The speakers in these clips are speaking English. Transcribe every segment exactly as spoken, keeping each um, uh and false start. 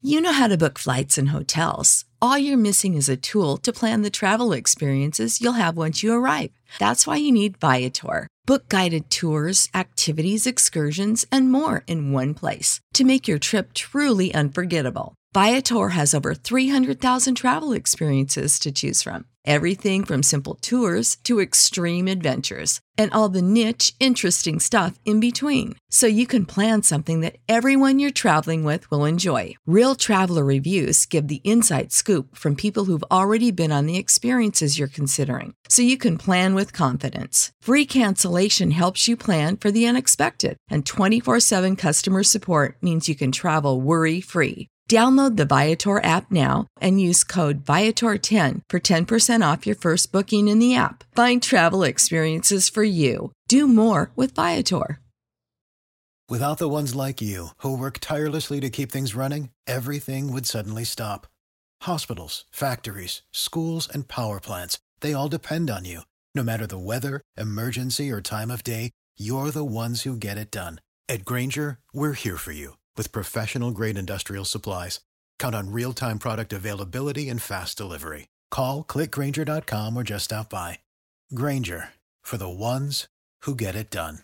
You know how to book flights and hotels. All you're missing is a tool to plan the travel experiences you'll have once you arrive. That's why you need Viator. Book guided tours, activities, excursions, and more in one place to make your trip truly unforgettable. Viator has over three hundred thousand travel experiences to choose from. Everything from simple tours to extreme adventures and all the niche, interesting stuff in between. So you can plan something that everyone you're traveling with will enjoy. Real traveler reviews give the inside scoop from people who've already been on the experiences you're considering. So you can plan with confidence. Free cancellation helps you plan for the unexpected. And twenty-four seven customer support means you can travel worry-free. Download the Viator app now and use code Viator ten for ten percent off your first booking in the app. Find travel experiences for you. Do more with Viator. Without the ones like you, who work tirelessly to keep things running, everything would suddenly stop. Hospitals, factories, schools, and power plants, they all depend on you. No matter the weather, emergency, or time of day, you're the ones who get it done. At Grainger, we're here for you. With professional-grade industrial supplies, count on real-time product availability and fast delivery. Call, click Grainger dot com, or just stop by. Grainger, for the ones who get it done.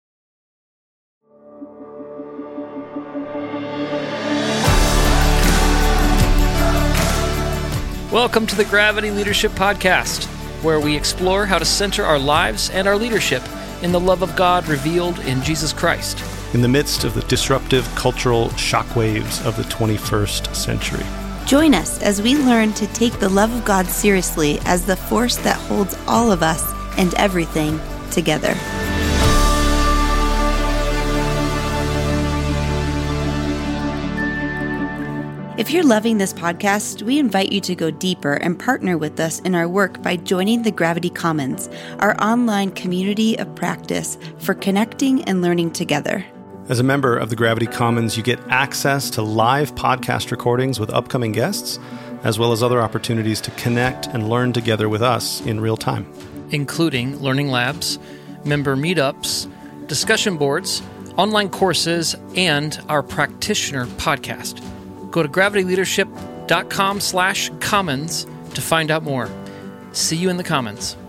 Welcome to the Gravity Leadership Podcast, where we explore how to center our lives and our leadership in the love of God revealed in Jesus Christ. In the midst of the disruptive cultural shockwaves of the twenty-first century. Join us as we learn to take the love of God seriously as the force that holds all of us and everything together. If you're loving this podcast, we invite you to go deeper and partner with us in our work by joining the Gravity Commons, our online community of practice for connecting and learning together. As a member of the Gravity Commons, you get access to live podcast recordings with upcoming guests, as well as other opportunities to connect and learn together with us in real time. Including learning labs, member meetups, discussion boards, online courses, and our practitioner podcast. Go to gravityleadership.com slash commons to find out more. See you in the commons.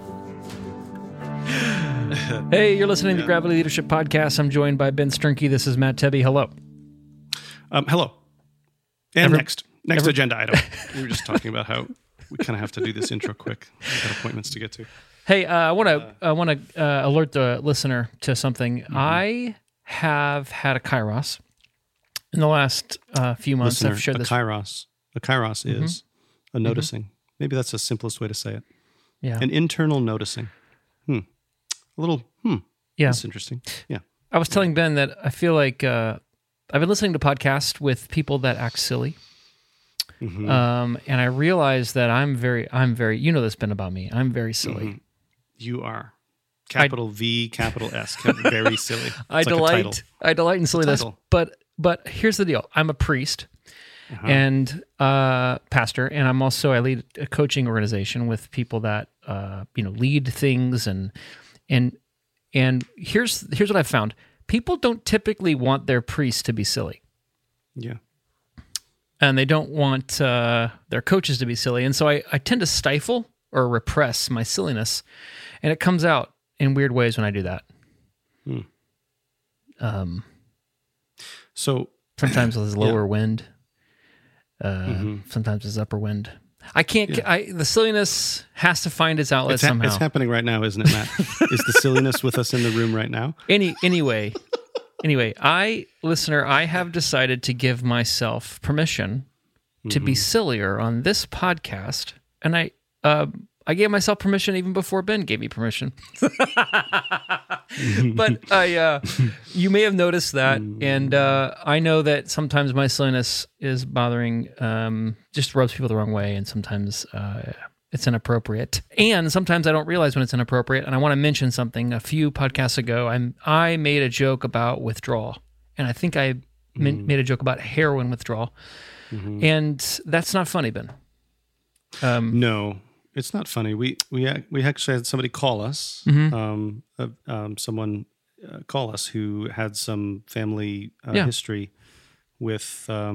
Hey, you're listening to the Gravity Leadership Podcast. I'm joined by Ben Sternke. This is Matt Tebbe. Hello. Um, hello. And Ever, next next ever, agenda item. We were just talking about how we kind of have to do this intro quick. We've got appointments to get to. Hey, uh, I want to I want to uh, alert the listener to something. Mm-hmm. I have had a Kairos in the last uh, few months. Listener, I've shared a this. Kairos. A Kairos mm-hmm. is a noticing. Mm-hmm. Maybe that's the simplest way to say it. Yeah. An internal noticing. Hmm. A little, hmm. Yeah. That's interesting. Yeah. I was telling Ben that I feel like uh, I've been listening to podcasts with people that act silly. Mm-hmm. Um, and I realized that I'm very, I'm very, you know this, Ben, about me. I'm very silly. Mm-hmm. You are. Capital I, V, capital S. Very silly. I it's delight, like I delight in silliness. But, but here's the deal. I'm a priest. Uh-huh. And uh, pastor, and I'm also I lead a coaching organization with people that uh, you know lead things, and and and here's here's what I've found: people don't typically want their priests to be silly, yeah, and they don't want uh, their coaches to be silly, and so I, I tend to stifle or repress my silliness, and it comes out in weird ways when I do that. Hmm. Um, so sometimes there's lower yeah. wind. Uh, mm-hmm. Sometimes it's upper wind. I can't. Yeah. I, the silliness has to find its outlet it's ha- somehow. It's happening right now, isn't it, Matt? Is the silliness with us in the room right now? Any anyway, anyway, I listener, I have decided to give myself permission to mm-hmm. be sillier on this podcast, and I uh, I gave myself permission even before Ben gave me permission. But I, uh, you may have noticed that, and uh, I know that sometimes my silliness is bothering, um, just rubs people the wrong way, and sometimes uh, it's inappropriate. And sometimes I don't realize when it's inappropriate, and I want to mention something. A few podcasts ago, I I made a joke about withdrawal, and I think I mm. made a joke about heroin withdrawal, mm-hmm. and that's not funny, Ben. Um, no. It's not funny. We we we actually had somebody call us, mm-hmm. um, uh, um, someone uh, call us who had some family uh, yeah. history with um,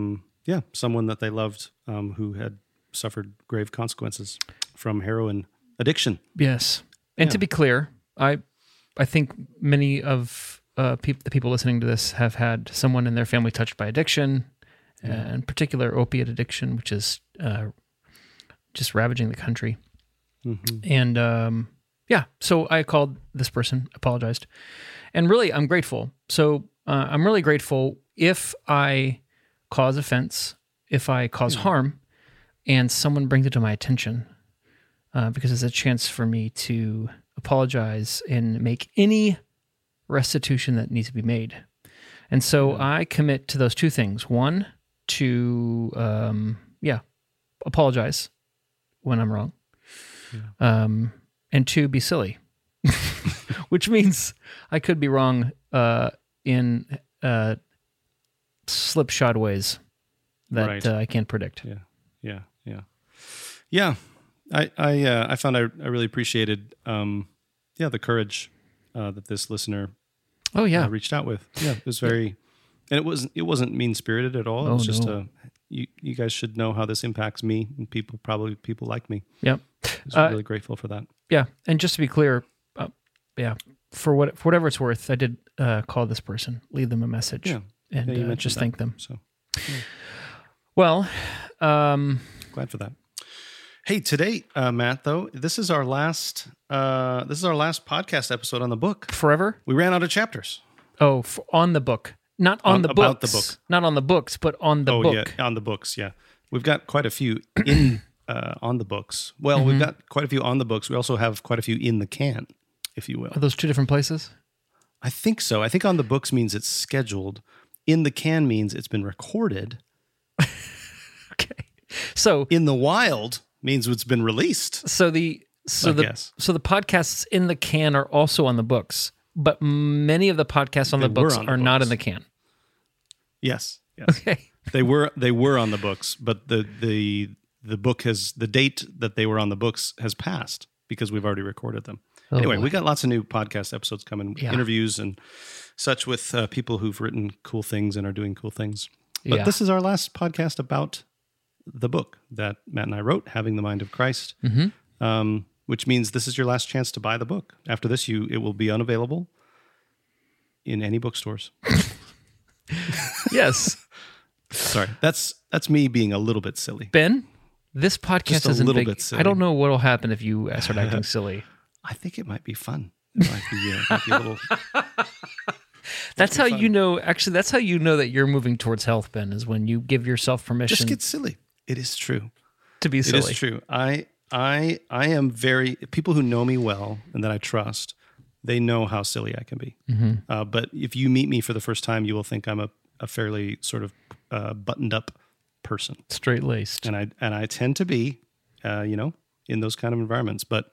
yeah, someone that they loved um, who had suffered grave consequences from heroin addiction. Yes. And Yeah. to be clear, I I think many of uh, peop- the people listening to this have had someone in their family touched by addiction, uh, in particular opiate addiction, which is uh, just ravaging the country. Mm-hmm. And um, yeah, so I called this person, apologized. And really, I'm grateful. So uh, I'm really grateful if I cause offense, if I cause harm, and someone brings it to my attention, uh, because it's a chance for me to apologize and make any restitution that needs to be made. And so Yeah. I commit to those two things. One, to, um, yeah, apologize when I'm wrong. Um, and two, be silly, which means I could be wrong uh, in uh, slipshod ways that Right. uh, I can't predict. Yeah, yeah, yeah, yeah. I I uh, I found I, I really appreciated um, yeah the courage uh, that this listener Oh yeah, uh, reached out with. Yeah, it was very, and it wasn't it wasn't mean spirited at all. It Oh, was just no. a you you guys should know how this impacts me and people probably people like me. yep, I was Uh, really grateful for that. yeah. And just to be clear, uh, yeah, for what for whatever it's worth, I did uh, call this person, leave them a message, Yeah. and Yeah, you uh, mentioned just that. thank them. So Well, um, glad for that. Hey, today, uh, Matt, though, this is our last uh, this is our last podcast episode on the book. forever. We ran out of chapters. Oh, f on the book, not on, On- the about books, the book. not on the books, but on the oh book. yeah, on the books. Yeah, we've got quite a few in uh, on the books. Well, we've Mm-hmm. got quite a few on the books. We also have quite a few in the can, if you will. Are those two different places? I think so. I think on the books means it's scheduled. In the can means it's been recorded. Okay. So In the wild means it's been released. so the so I the guess. so the podcasts in the can are also on the books, but many of the podcasts on They the books were on the are not in books. the can. Yes. Yes. Okay. they were they were on the books, but the the the book has the date that they were on the books has passed because we've already recorded them. Oh, anyway, boy. we got lots of new podcast episodes coming, Yeah. interviews and such with uh, people who've written cool things and are doing cool things. But Yeah. this is our last podcast about the book that Matt and I wrote, Having the Mind of Christ, Mhm. um, which means this is your last chance to buy the book. After this, you it will be unavailable in any bookstores. Yes. Sorry, that's that's me being a little bit silly. Ben, this podcast Just a isn't little big. bit silly. I don't know what'll happen if you uh, start acting silly. I think it might be fun. It might be, uh, might be a little. That's how you know. Actually, that's how you know that you're moving towards health, Ben. Is when you give yourself permission Just get silly. It is true. to be It silly. is true. I I I am very people who know me well and that I trust. They know how silly I can be. Mm-hmm. Uh, but if you meet me for the first time, you will think I'm a, a fairly sort of uh, buttoned up person, Straight laced. and I and I tend to be, uh, you know, in those kind of environments. But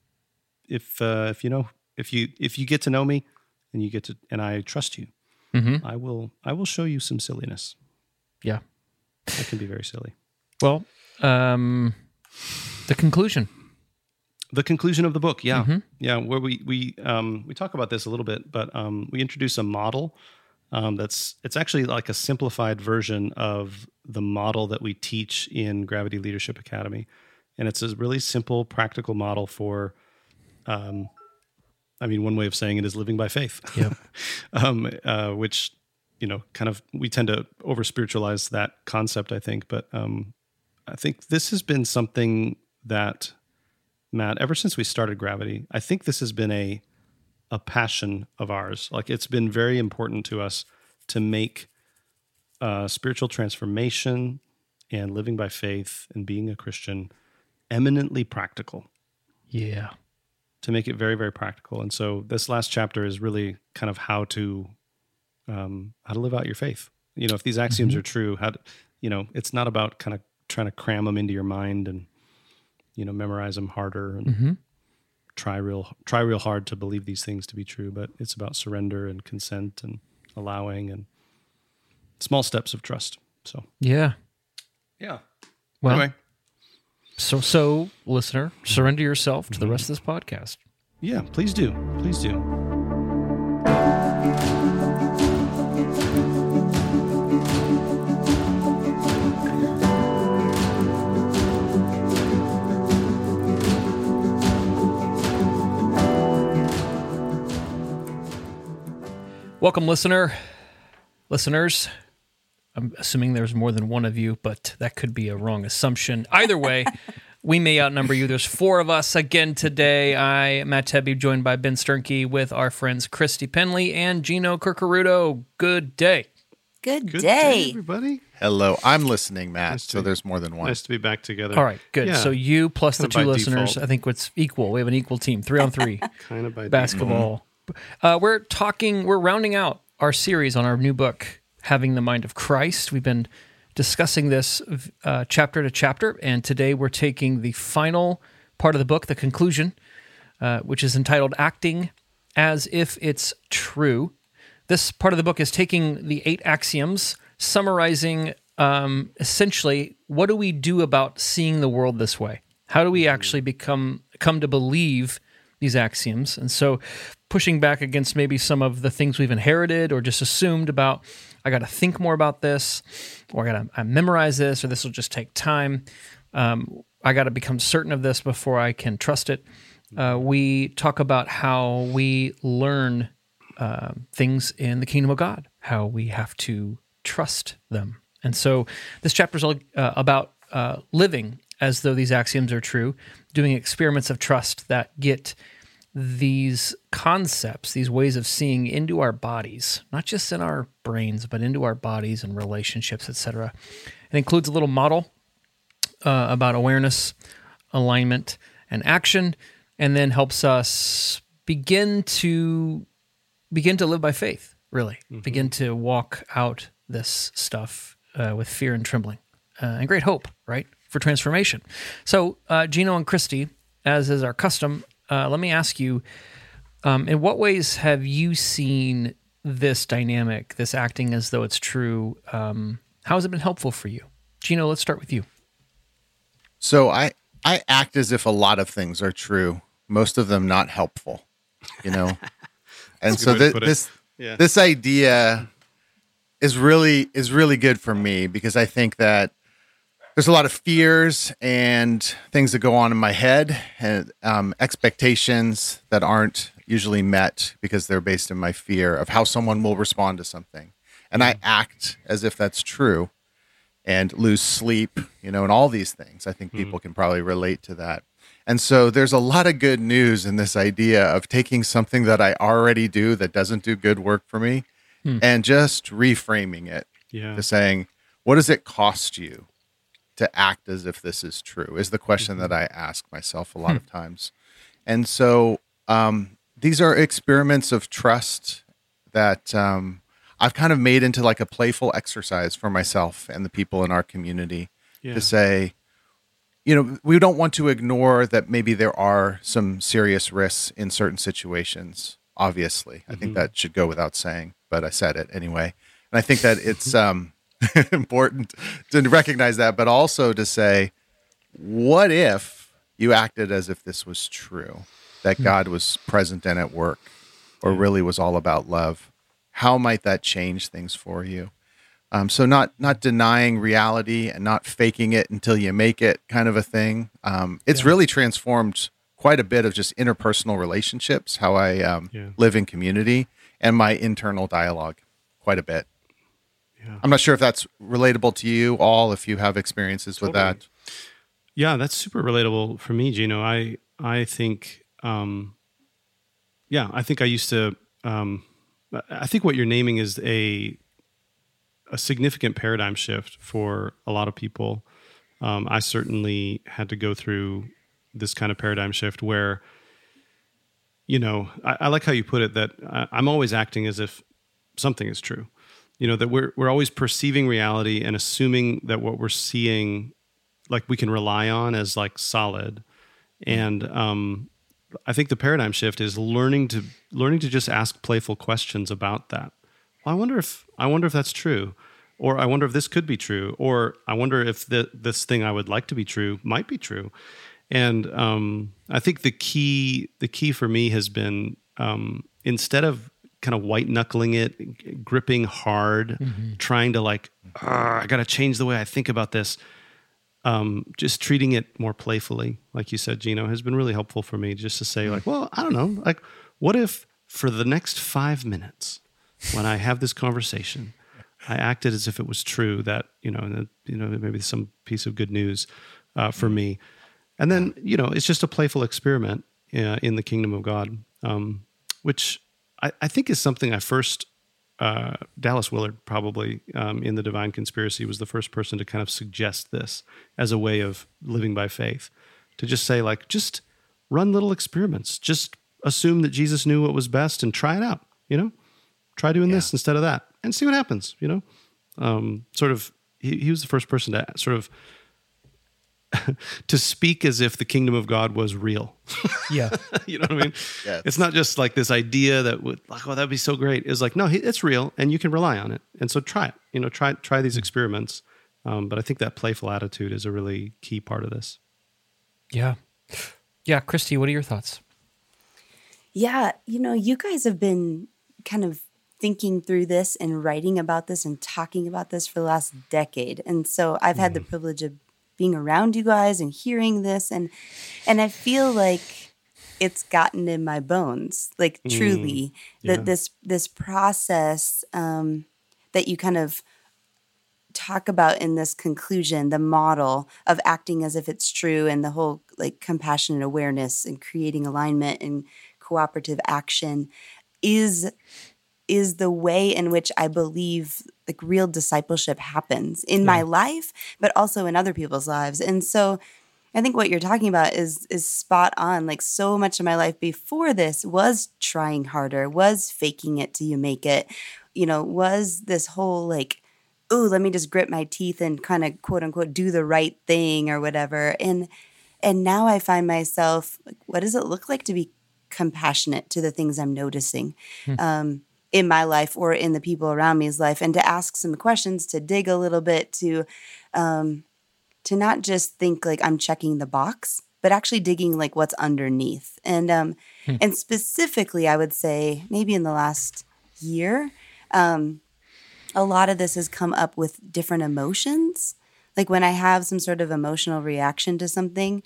if uh, if you know if you if you get to know me and you get to and I trust you, Mm-hmm. I will I will show you some silliness. Yeah. I can be very silly. Well, um, the conclusion. The conclusion of the book, yeah, Mhm. yeah, where we we um, we talk about this a little bit, but um, we introduce a model um, that's it's actually like a simplified version of the model that we teach in Gravity Leadership Academy, and it's a really simple, practical model for. Um, I mean, one way of saying it is living by faith. Yep. um, uh, which you know, kind of we tend to over spiritualize that concept, I think, but um, I think this has been something that. Matt, ever since we started Gravity, I think this has been a a passion of ours. Like it's been very important to us to make uh, spiritual transformation and living by faith and being a Christian eminently practical. Yeah. To make it very, very practical. And so this last chapter is really kind of how to um, how to live out your faith. You know, if these axioms Mm-hmm. are true, how to, you know, it's not about kind of trying to cram them into your mind and you know, memorize them harder and Mm-hmm. try real try real hard to believe these things to be true. But it's about surrender and consent and allowing and small steps of trust. So Yeah. yeah. Well, Anyway, so so listener, surrender yourself to the rest of this podcast. yeah, please do. Please do. Welcome, listener, listeners. I'm assuming there's more than one of you, but that could be a wrong assumption. Either way, we may outnumber you. There's four of us again today. I, Matt Tebbe, joined by Ben Sternke with our friends Christy Penley and Gino Curcarudo. Good day. Good, Good day. day, everybody. Hello, I'm listening, Matt. Nice to so be- there's more than one. Nice to be back together. All right, good. Yeah, So you plus the Kinda two by listeners, default. I think it's equal. We have an equal team, three on three. kind of by Basketball. Uh, we're talking, we're rounding out our series on our new book, Having the Mind of Christ. We've been discussing this uh, chapter to chapter, and today we're taking the final part of the book, the conclusion, uh, which is entitled Acting as If It's True. This part of the book is taking the eight axioms, summarizing um, essentially what do we do about seeing the world this way? How do we actually become come to believe these axioms? And so pushing back against maybe some of the things we've inherited or just assumed about, I got to think more about this, or I got to memorize this, or this will just take time. Um, I got to become certain of this before I can trust it. Uh, we talk about how we learn uh, things in the kingdom of God, how we have to trust them. And so this chapter is all uh, about uh, living as though these axioms are true, doing experiments of trust that get these concepts, these ways of seeing into our bodies, not just in our brains, but into our bodies and relationships, et cetera. It includes a little model uh, about awareness, alignment, and action, and then helps us begin to begin to live by faith, really, mm-hmm. begin to walk out this stuff uh, with fear and trembling uh, and great hope, right, for transformation. So, uh, Gino and Christy, as is our custom, uh, let me ask you, um, in what ways have you seen this dynamic, this acting as though it's true? Um, how has it been helpful for you? Gino, let's start with you. So I, I act as if a lot of things are true, most of them not helpful, you know? And so th- this yeah. this idea is really is really good for me because I think that there's a lot of fears and things that go on in my head and um, expectations that aren't usually met because they're based in my fear of how someone will respond to something. And I act as if that's true and lose sleep, you know, and all these things. I think people can probably relate to that. And so there's a lot of good news in this idea of taking something that I already do that doesn't do good work for me hmm. and just reframing it yeah. to saying, what does it cost you to act as if this is true is the question mm-hmm. that I ask myself a lot hmm. of times. And so um, these are experiments of trust that um, I've kind of made into like a playful exercise for myself and the people in our community yeah. to say, you know, we don't want to ignore that maybe there are some serious risks in certain situations, obviously. Mm-hmm. I think that should go without saying, but I said it anyway. And I think that it's um, important to recognize that, but also to say, what if you acted as if this was true, that God was present and at work, or really was all about love? How might that change things for you? Um, so not not denying reality and not faking it until you make it kind of a thing. Um, it's yeah. really transformed quite a bit of just interpersonal relationships, how I um, yeah. live in community, and my internal dialogue quite a bit. Yeah. I'm not sure if that's relatable to you all, if you have experiences totally. with that. Yeah, that's super relatable for me, Gino. I I think, um, yeah, I think I used to, um, I think what you're naming is a a significant paradigm shift for a lot of people. Um, I certainly had to go through this kind of paradigm shift where, you know, I, I like how you put it, that I, I'm always acting as if something is true. You know, that we're we're always perceiving reality and assuming that what we're seeing, like, we can rely on as like solid. And um, I think the paradigm shift is learning to learning to just ask playful questions about that. Well, I wonder if I wonder if that's true, or I wonder if this could be true, or I wonder if the, this thing I would like to be true might be true. And um, I think the key the key for me has been um, instead of kind of white knuckling it, gripping hard, mm-hmm. trying to like, I got to change the way I think about this. Um, just treating it more playfully, like you said, Gino, has been really helpful for me. Just to say, like, well, I don't know, like, what if for the next five minutes when I have this conversation, I acted as if it was true that, you know, and, you know, maybe some piece of good news uh, for me. And then, you know, it's just a playful experiment uh, in the kingdom of God, um, which I, I think is something I first, uh, Dallas Willard probably um, in The Divine Conspiracy was the first person to kind of suggest this as a way of living by faith, to just say like, just run little experiments, just assume that Jesus knew what was best and try it out, you know, try doing yeah. this instead of that and see what happens, you know, um, sort of, he, he was the first person to sort of, to speak as if the kingdom of God was real. Yeah. You know what I mean? Yeah, it's, it's not just like this idea that would like, oh, that'd be so great. It's like, no, it's real and you can rely on it. And so try it, you know, try, try these experiments. Um, but I think that playful attitude is a really key part of this. Yeah. Yeah. Christy, what are your thoughts? Yeah. You know, you guys have been kind of thinking through this and writing about this and talking about this for the last decade. And so I've had mm. the privilege of being around you guys and hearing this. And, and I feel like it's gotten in my bones, like mm. truly yeah. that this, this process um, that you kind of talk about in this conclusion, the model of acting as if it's true and the whole like compassionate awareness and creating alignment and cooperative action is is the way in which I believe like real discipleship happens in yeah. my life, but also in other people's lives. And so I think what you're talking about is is spot on. Like so much of my life before this was trying harder, was faking it till you make it, you know, was this whole like, oh, let me just grit my teeth and kind of quote unquote do the right thing or whatever. And and now I find myself, like, what does it look like to be compassionate to the things I'm noticing? Hmm. Um, in my life or in the people around me's life, and to ask some questions, to dig a little bit, to um, to not just think like I'm checking the box, but actually digging like what's underneath. And um, hmm. and specifically, I would say maybe in the last year, um, a lot of this has come up with different emotions. Like when I have some sort of emotional reaction to something,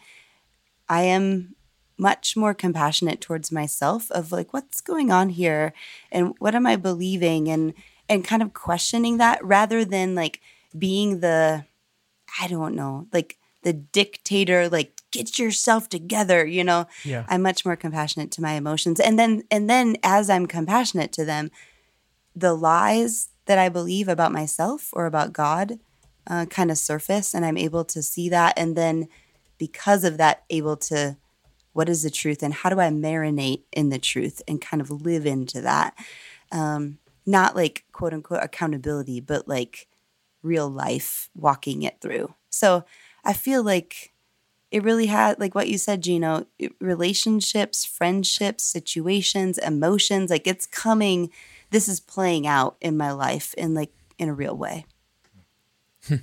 I am much more compassionate towards myself of like, what's going on here and what am I believing, and and kind of questioning that rather than like being the, I don't know, like the dictator, like get yourself together, you know. Yeah. I'm much more compassionate to my emotions. And then and then as I'm compassionate to them, the lies that I believe about myself or about God uh, kind of surface, and I'm able to see that, and then because of that able to, what is the truth and how do I marinate in the truth and kind of live into that? Um, not like quote unquote accountability, but like real life walking it through. So I feel like it really had, like what you said, Gino, relationships, friendships, situations, emotions, like it's coming, this is playing out in my life in like in a real way. Well,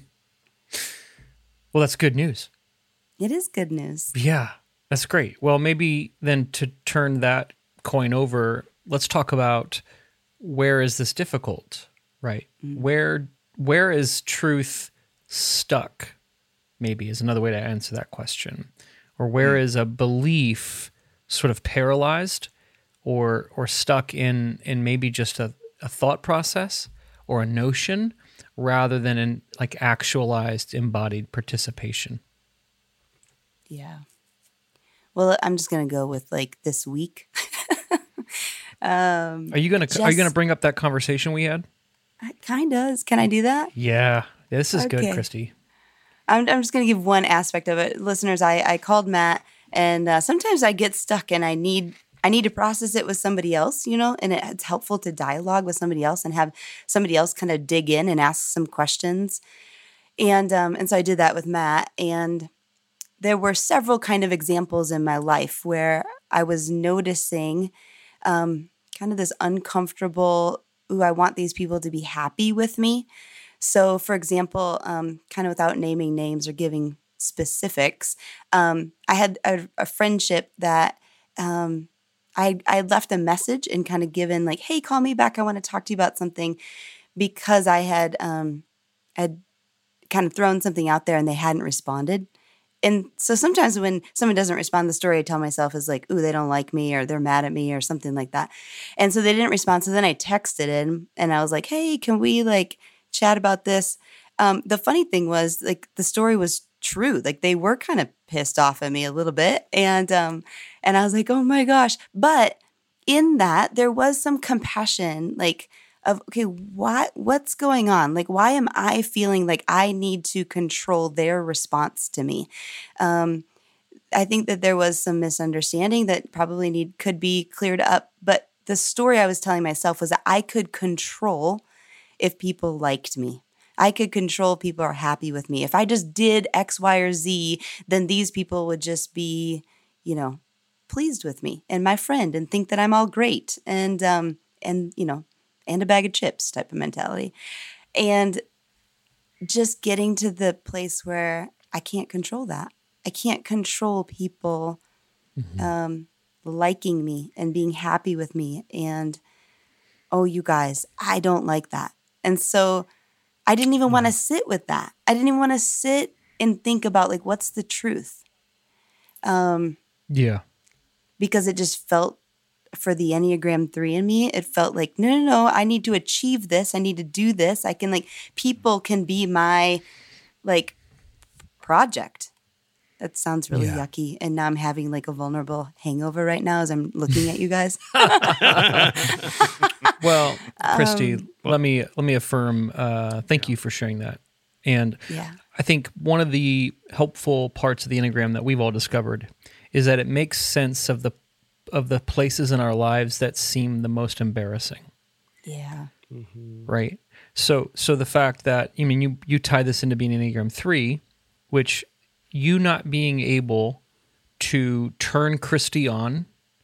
that's good news. It is good news. Yeah. That's great. Well, maybe then to turn that coin over, let's talk about where is this difficult, right? Mm-hmm. Where where is truth stuck? Maybe is another way to answer that question. Or where mm-hmm. is a belief sort of paralyzed or or stuck in in maybe just a, a thought process or a notion rather than in like actualized embodied participation? Yeah. Well, I'm just gonna go with like this week. um, are you gonna just, Are you gonna bring up that conversation we had? Kind of. Can I do that? Yeah, this is okay. Good, Christy. I'm I'm just gonna give one aspect of it, listeners. I I called Matt, and uh, sometimes I get stuck, and I need I need to process it with somebody else, you know. And it, it's helpful to dialogue with somebody else and have somebody else kind of dig in and ask some questions. And um and so I did that with Matt, and there were several kind of examples in my life where I was noticing um, kind of this uncomfortable, ooh, I want these people to be happy with me. So, for example, um, kind of without naming names or giving specifics, um, I had a, a friendship that um, I, I left a message and kind of given like, hey, call me back. I want to talk to you about something, because I had um, had kind of thrown something out there and they hadn't responded. and so sometimes when someone doesn't respond, the story I tell myself is like, ooh, they don't like me or they're mad at me or something like that. And so they didn't respond. So then I texted him and I was like, hey, can we like chat about this? Um, the funny thing was like the story was true. Like they were kind of pissed off at me a little bit. And, um, and I was like, oh my gosh. But in that there was some compassion, like, of, okay, what, what's going on? Like, why am I feeling like I need to control their response to me? Um, I think that there was some misunderstanding that probably need could be cleared up. But the story I was telling myself was that I could control if people liked me. I could control if people are happy with me. If I just did X, Y, or Z, then these people would just be, you know, pleased with me and my friend and think that I'm all great. And, um, and, you know, and a bag of chips type of mentality. And just getting to the place where I can't control that. I can't control people mm-hmm. um, liking me and being happy with me. And, oh, you guys, I don't like that. And so I didn't even mm-hmm. want to sit with that. I didn't even want to sit and think about, like, what's the truth? Um, yeah. Because it just felt, for the Enneagram three in me, it felt like, no, no, no, I need to achieve this. I need to do this. I can, like, people can be my, like, project. That sounds really yeah. yucky. And now I'm having, like, a vulnerable hangover right now as I'm looking at you guys. Well, Christy, um, let me let me affirm, uh, thank you for sharing that. And yeah. I think one of the helpful parts of the Enneagram that we've all discovered is that it makes sense of the of the places in our lives that seem the most embarrassing. Yeah. Mm-hmm. Right? So so the fact that, I mean, you, you tie this into being Enneagram three, which you not being able to turn Christy on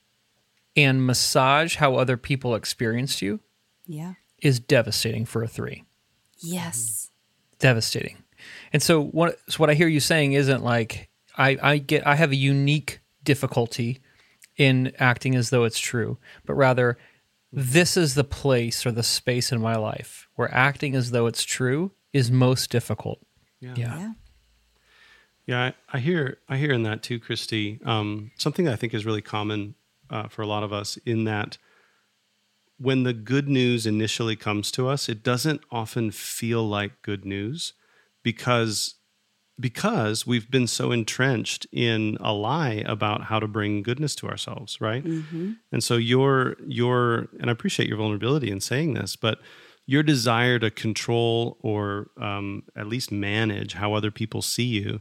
and massage how other people experienced you yeah. is devastating for a three. Yes. Devastating. And so what, so what I hear you saying isn't like, I, I get I have a unique difficulty in acting as though it's true, but rather this is the place or the space in my life where acting as though it's true is most difficult. Yeah. Yeah. Yeah. Yeah, I, I hear I hear in that too, Christy. Um, something that I think is really common uh, for a lot of us in that when the good news initially comes to us, it doesn't often feel like good news because because we've been so entrenched in a lie about how to bring goodness to ourselves, right? Mm-hmm. And so your your and I appreciate your vulnerability in saying this, but your desire to control or um, at least manage how other people see you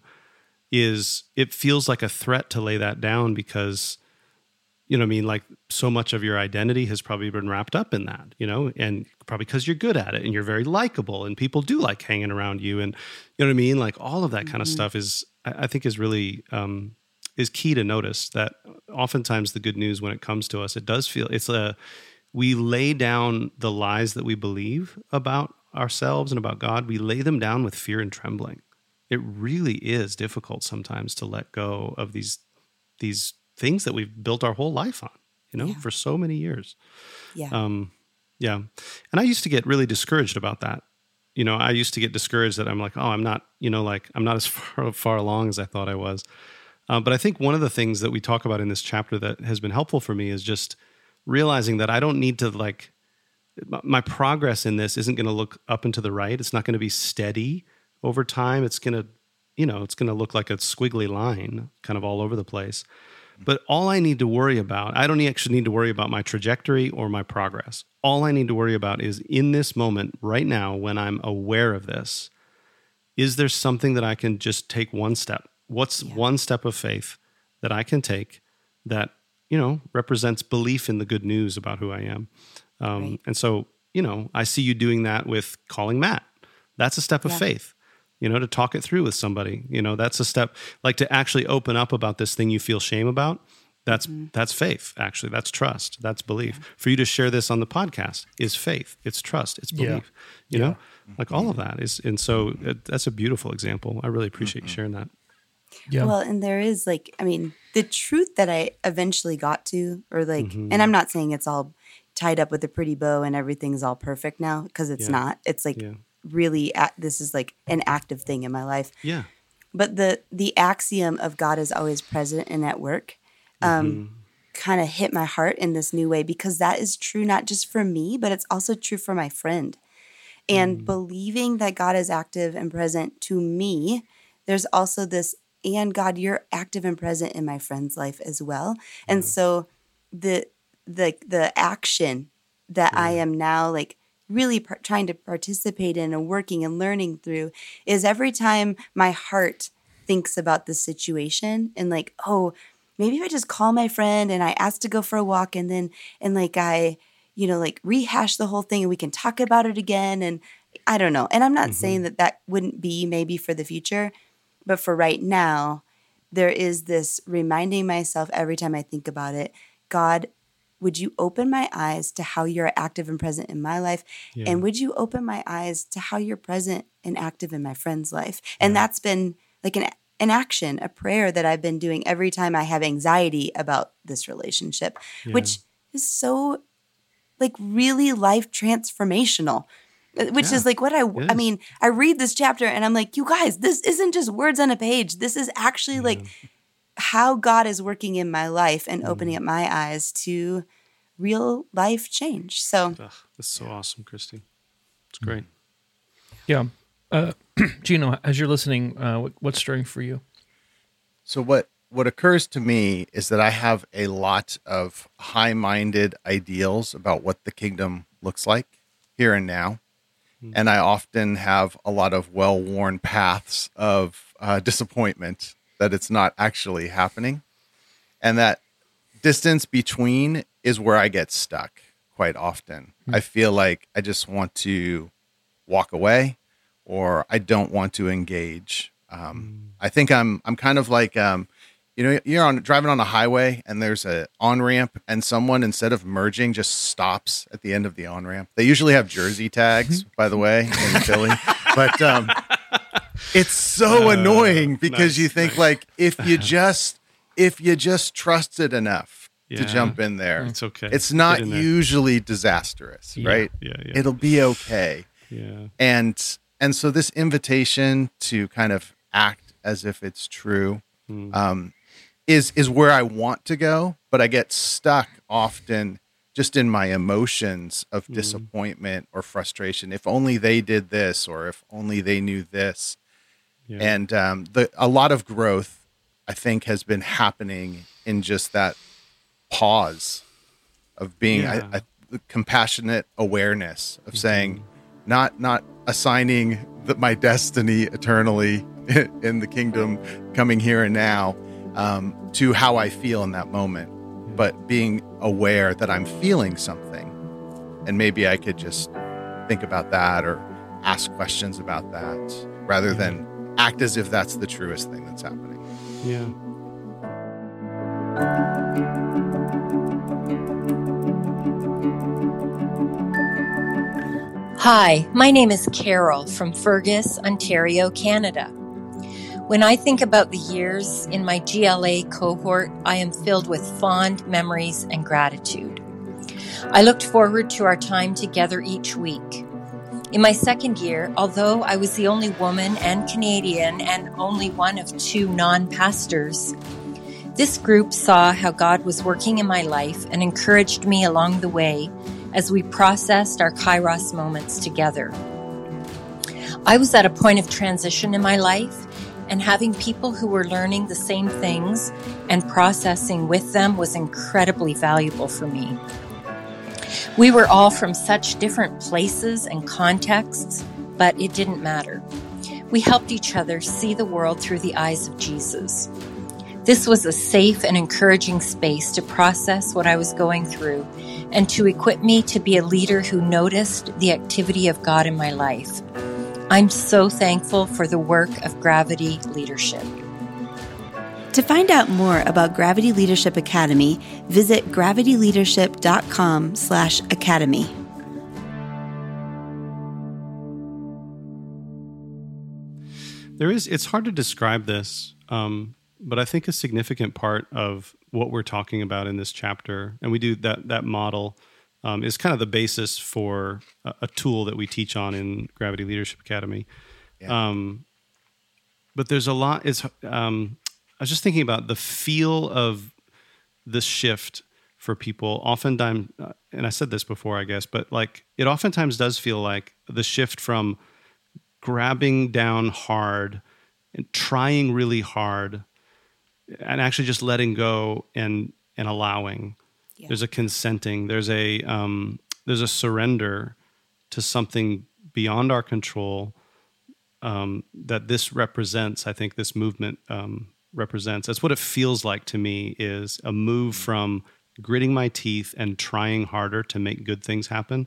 is, it feels like a threat to lay that down because, you know what I mean, like so much of your identity has probably been wrapped up in that, you know, and probably because you're good at it and you're very likable and people do like hanging around you and, you know what I mean? Like all of that kind of Mm-hmm. stuff is, I think is really, um, is key to notice that oftentimes the good news when it comes to us, it does feel, it's a, we lay down the lies that we believe about ourselves and about God. We lay them down with fear and trembling. It really is difficult sometimes to let go of these, these things that we've built our whole life on, you know, Yeah. for so many years. Yeah. Um, yeah. And I used to get really discouraged about that. You know, I used to get discouraged that I'm like, oh, I'm not, you know, like I'm not as far, far along as I thought I was. Uh, but I think one of the things that we talk about in this chapter that has been helpful for me is just realizing that I don't need to like, my progress in this isn't going to look up and to the right. It's not going to be steady over time. It's going to, you know, it's going to look like a squiggly line kind of all over the place. But all I need to worry about, I don't actually need to worry about my trajectory or my progress. All I need to worry about is in this moment right now, when I'm aware of this, is there something that I can just take one step? What's yeah. one step of faith that I can take that, you know, represents belief in the good news about who I am? Um, right. And so, you know, I see you doing that with calling Matt. That's a step of yeah. faith. You know, to talk it through with somebody, you know, that's a step, like to actually open up about this thing you feel shame about. That's, mm-hmm. that's faith, actually. That's trust. That's belief. Yeah. For you to share this on the podcast is faith. It's trust. It's belief, yeah. you know, yeah. like all of that is. And so it, that's a beautiful example. I really appreciate mm-hmm. you sharing that. Yeah. Well, and there is like, I mean, the truth that I eventually got to, or like, mm-hmm. and I'm not saying it's all tied up with a pretty bow and everything's all perfect now, because it's yeah. not. It's like, yeah. really, this is like an active thing in my life. Yeah. but the the axiom of God is always present and at work um, mm-hmm. kind of hit my heart in this new way, because that is true not just for me, but it's also true for my friend. And mm-hmm. believing that God is active and present to me, there's also this, and God, you're active and present in my friend's life as well. Mm-hmm. And so the the the action that yeah. I am now like really par- trying to participate in and working and learning through is every time my heart thinks about the situation and like, oh, maybe if I just call my friend and I ask to go for a walk and then, and like I, you know, like rehash the whole thing and we can talk about it again. And I don't know. And I'm not mm-hmm. saying that that wouldn't be maybe for the future, but for right now, there is this reminding myself every time I think about it, God, would you open my eyes to how you're active and present in my life? Yeah. And would you open my eyes to how you're present and active in my friend's life? And yeah. that's been like an an action, a prayer that I've been doing every time I have anxiety about this relationship, yeah. which is so like really life transformational, which yeah, is like what I, I mean, I read this chapter and I'm like, you guys, this isn't just words on a page. This is actually yeah. like how God is working in my life and mm. opening up my eyes to real life change. So Ugh, that's so awesome, Christy. It's great. Yeah. Uh, Gino, as you're listening, uh, what, what's stirring for you? So what, what occurs to me is that I have a lot of high-minded ideals about what the kingdom looks like here and now. Mm. And I often have a lot of well-worn paths of uh, disappointment that it's not actually happening. And that distance between is where I get stuck quite often. Mm. I feel like I just want to walk away or I don't want to engage. Um, mm. I think I'm I'm kind of like, um, you know, you're on driving on a highway and there's a on-ramp and someone, instead of merging, just stops at the end of the on-ramp. They usually have Jersey tags, by the way, in Philly. But um, it's so uh, annoying because nice, you think nice. like if you just if you just trusted enough yeah. to jump in there, it's okay. It's not usually disastrous, yeah, right? Yeah, yeah. It'll be okay. Yeah. And and so this invitation to kind of act as if it's true mm. um, is is where I want to go, but I get stuck often just in my emotions of mm. disappointment or frustration. If only they did this, or if only they knew this. Yeah. And um, the a lot of growth, I think, has been happening in just that pause of being yeah. a, a compassionate awareness of mm-hmm. saying, not not assigning the, my destiny eternally in the kingdom coming here and now um, to how I feel in that moment, yeah. but being aware that I'm feeling something, and maybe I could just think about that or ask questions about that rather yeah. than act as if that's the truest thing that's happening. Yeah. Hi, my name is Carol from Fergus, Ontario, Canada. When I think about the years in my G L A cohort, I am filled with fond memories and gratitude. I looked forward to our time together each week. In my second year, although I was the only woman and Canadian and only one of two non-pastors, this group saw how God was working in my life and encouraged me along the way as we processed our Kairos moments together. I was at a point of transition in my life, and having people who were learning the same things and processing with them was incredibly valuable for me. We were all from such different places and contexts, but it didn't matter. We helped each other see the world through the eyes of Jesus. This was a safe and encouraging space to process what I was going through and to equip me to be a leader who noticed the activity of God in my life. I'm so thankful for the work of Gravity Leadership. To find out more about Gravity Leadership Academy, visit gravityleadership.com slash academy. There is, it's hard to describe this, um, but I think a significant part of what we're talking about in this chapter, and we do that, that model um, is kind of the basis for a, a tool that we teach on in Gravity Leadership Academy. Yeah. Um, but there's a lot. Is um, I was just thinking about the feel of this shift for people. Oftentimes, uh, and I said this before, I guess, but like it oftentimes does feel like the shift from grabbing down hard and trying really hard, and actually just letting go and and allowing. Yeah. There's a consenting. There's a um, there's a surrender to something beyond our control um, that this represents. I think this movement um, represents. That's what it feels like to me, is a move from gritting my teeth and trying harder to make good things happen,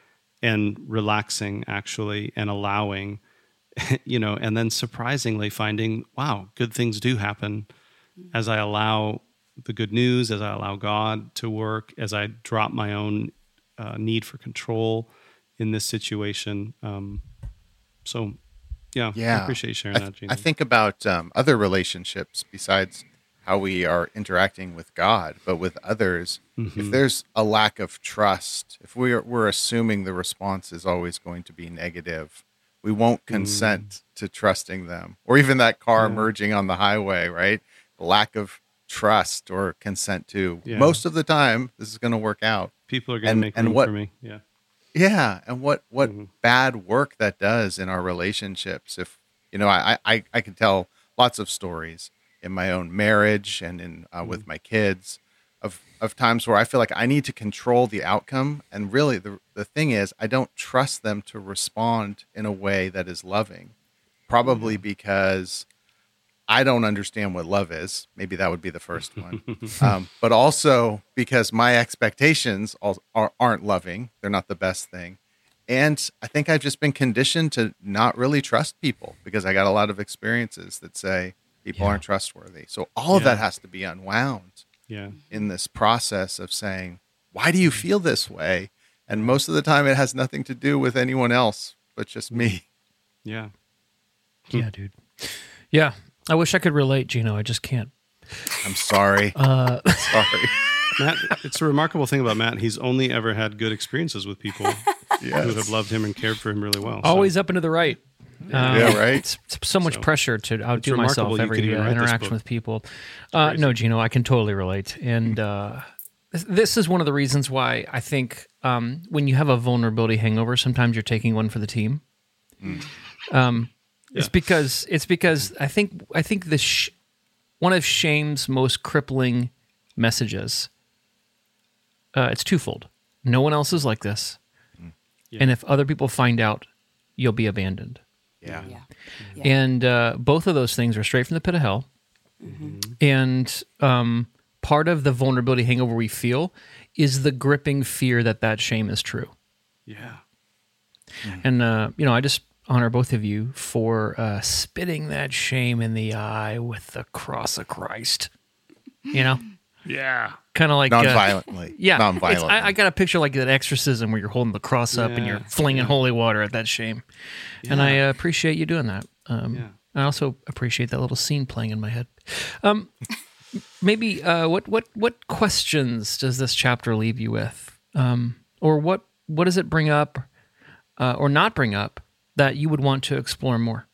and relaxing actually and allowing, you know, and then surprisingly finding, wow, good things do happen as I allow the good news, as I allow God to work, as I drop my own uh, need for control in this situation. Um, so, yeah, yeah, I appreciate sharing I th- that, Gina. I think about um, other relationships besides how we are interacting with God, but with others. Mm-hmm. If there's a lack of trust, if we're, we're assuming the response is always going to be negative, we won't consent mm. to trusting them. Or even that car yeah. merging on the highway, right? The lack of trust or consent to. Yeah. Most of the time, this is going to work out. People are going to make room and what, for me. Yeah. Yeah. And what, what mm-hmm. bad work that does in our relationships. If, you know, I, I, I can tell lots of stories in my own marriage and in uh, mm-hmm. with my kids of, of times where I feel like I need to control the outcome. And really the, the thing is, I don't trust them to respond in a way that is loving, probably mm-hmm. because I don't understand what love is. Maybe that would be the first one. um, but also because my expectations are, are, aren't loving. They're not the best thing. And I think I've just been conditioned to not really trust people because I got a lot of experiences that say people yeah. aren't trustworthy. So all yeah. of that has to be unwound yeah. in this process of saying, why do you feel this way? And most of the time it has nothing to do with anyone else, but just me. Yeah. Yeah, dude. Yeah. I wish I could relate, Gino. I just can't. I'm sorry. Uh, sorry. Matt, it's a remarkable thing about Matt. He's only ever had good experiences with people yes. who have loved him and cared for him really well. Always so. up and to the right. Um, yeah, right. It's, it's so much so, pressure to outdo myself every uh, interaction with people. Uh, no, Gino, I can totally relate. And uh, this, this is one of the reasons why I think um, when you have a vulnerability hangover, sometimes you're taking one for the team. Mm. Um Yeah. It's because it's because I think I think the sh- one of shame's most crippling messages. Uh, it's twofold. No one else is like this, yeah. and if other people find out, you'll be abandoned. Yeah, yeah. yeah. And uh, both of those things are straight from the pit of hell. Mm-hmm. And um, part of the vulnerability hangover we feel is the gripping fear that that shame is true. Yeah, mm. and uh, you know, I just. honor both of you for uh, spitting that shame in the eye with the cross of Christ. You know? Yeah. Kind of like... Non-violently. Uh, yeah. Non-violently. I, I got a picture like that exorcism where you're holding the cross up yeah. and you're flinging yeah. holy water at that shame. Yeah. And I uh, appreciate you doing that. Um, yeah. I also appreciate that little scene playing in my head. Um, maybe uh, what, what, what questions does this chapter leave you with? Um, or what, what does it bring up uh, or not bring up that you would want to explore more?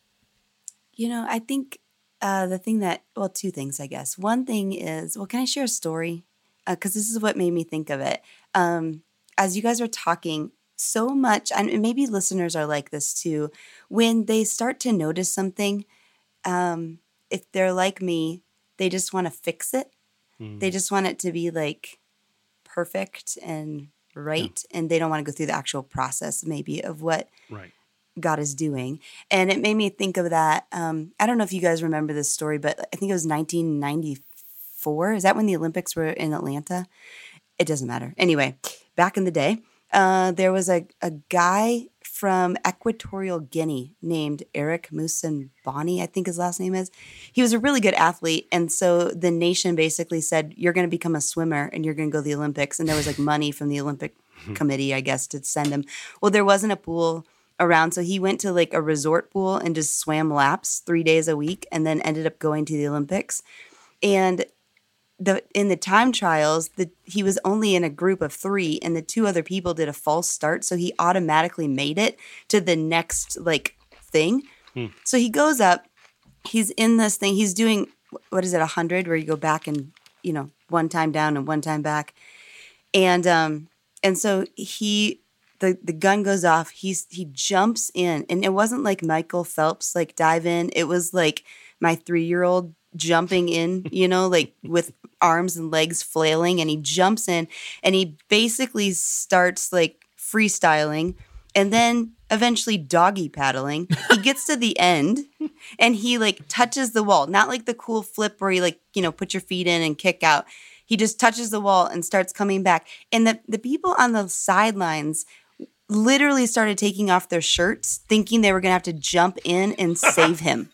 You know, I think uh, the thing that, well, two things, I guess. One thing is, well, can I share a story? Because uh, this is what made me think of it. Um, as you guys are talking, so much, and maybe listeners are like this too, when they start to notice something, um, if they're like me, they just want to fix it. Mm. They just want it to be like perfect and right, yeah. and they don't want to go through the actual process maybe of what right. God is doing. And it made me think of that. Um, I don't know if you guys remember this story, but I think it was nineteen ninety-four. Is that when the Olympics were in Atlanta? It doesn't matter. Anyway, back in the day, uh, there was a, a guy from Equatorial Guinea named Eric Moussambani, I think his last name is. He was a really good athlete. And so the nation basically said, you're going to become a swimmer and you're going to go to the Olympics. And there was like money from the Olympic committee, I guess, to send him. Well, there wasn't a pool around. So he went to like a resort pool and just swam laps three days a week and then ended up going to the Olympics. And the in the time trials, the he was only in a group of three and the two other people did a false start. So he automatically made it to the next like thing. Hmm. So he goes up he's in this thing. He's doing, what is it, a hundred, where you go back and, you know, one time down and one time back. And um, and so he, the, the gun goes off. He's he jumps in, and it wasn't like Michael Phelps like dive in. It was like my three year old jumping in, you know, like with arms and legs flailing, and he jumps in, and he basically starts like freestyling, and then eventually doggy paddling. He gets to the end, and he like touches the wall, not like the cool flip where you like, you know, put your feet in and kick out. He just touches the wall and starts coming back. And the, the people on the sidelines literally started taking off their shirts, thinking they were going to have to jump in and save him.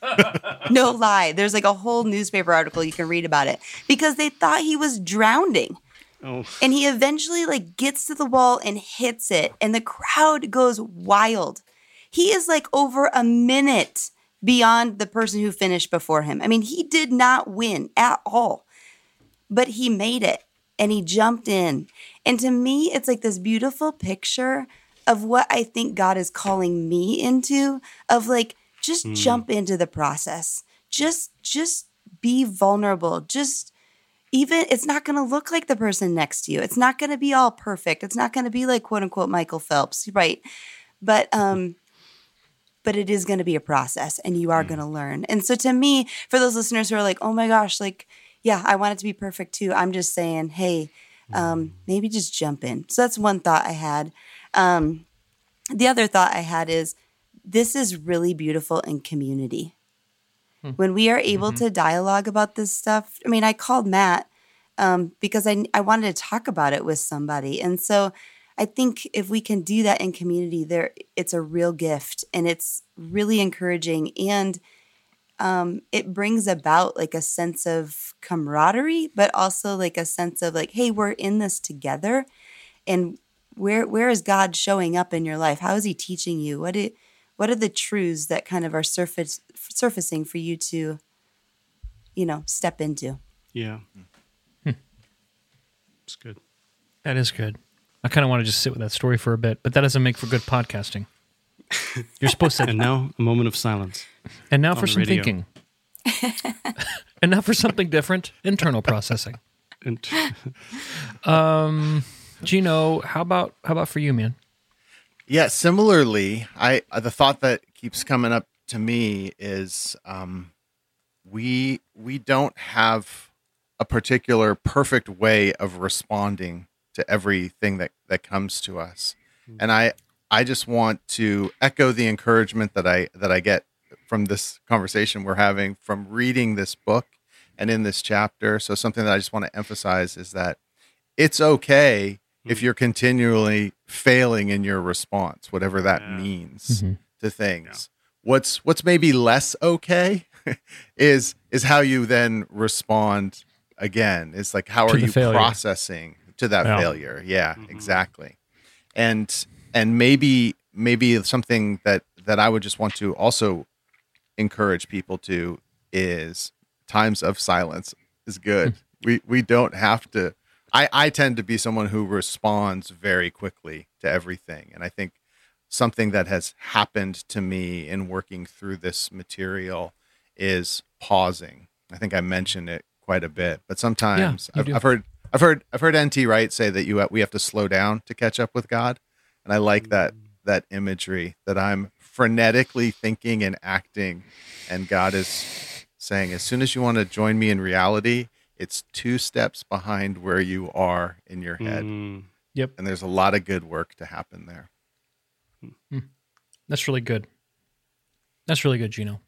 No lie. There's like a whole newspaper article you can read about it, because they thought he was drowning. Oh. And he eventually like gets to the wall and hits it, and the crowd goes wild. He is like over a minute beyond the person who finished before him. I mean, he did not win at all, but he made it, and he jumped in. And to me, it's like this beautiful picture of what I think God is calling me into, of like, just mm. jump into the process. Just, just be vulnerable. Just even, it's not going to look like the person next to you. It's not going to be all perfect. It's not going to be like, quote unquote, Michael Phelps, right? But, um, but it is going to be a process, and you are mm. going to learn. And so to me, for those listeners who are like, oh my gosh, like, yeah, I want it to be perfect too, I'm just saying, hey, um, maybe just jump in. So that's one thought I had. Um, the other thought I had is, this is really beautiful in community. Hmm. When we are able mm-hmm. to dialogue about this stuff. I mean, I called Matt um, because I, I wanted to talk about it with somebody. And so I think if we can do that in community, there, it's a real gift, and it's really encouraging. And um, it brings about like a sense of camaraderie, but also like a sense of like, hey, we're in this together. And Where where is God showing up in your life? How is he teaching you? What it, what are the truths that kind of are surface, surfacing for you to, you know, step into? Yeah. Hmm. It's good. That is good. I kind of want to just sit with that story for a bit, but that doesn't make for good podcasting. You're supposed to. And now a moment of silence. And now for some radio. thinking. And now for something different, internal processing. um... Gino, how about how about for you, man? Yeah, similarly, I the thought that keeps coming up to me is um, we we don't have a particular perfect way of responding to everything that, that comes to us, mm-hmm. and I I just want to echo the encouragement that I that I get from this conversation we're having, from reading this book and in this chapter. So something that I just want to emphasize is that it's okay if you're continually failing in your response, whatever that yeah. means mm-hmm. to things. Yeah. What's what's maybe less okay is is how you then respond again. It's like, how to are you failure. processing to that yeah. failure? Yeah, mm-hmm. exactly. And and maybe maybe something that that I would just want to also encourage people to is times of silence is good. we we don't have to. I, I tend to be someone who responds very quickly to everything. And I think something that has happened to me in working through this material is pausing. I think I mentioned it quite a bit, but sometimes yeah, I've, I've heard I've heard I've heard N T Wright say that you we have to slow down to catch up with God, and I like that that imagery that I'm frenetically thinking and acting, and God is saying, as soon as you want to join me in reality, it's two steps behind where you are in your head. Mm. Yep. And there's a lot of good work to happen there. Mm. That's really good. That's really good, Gino.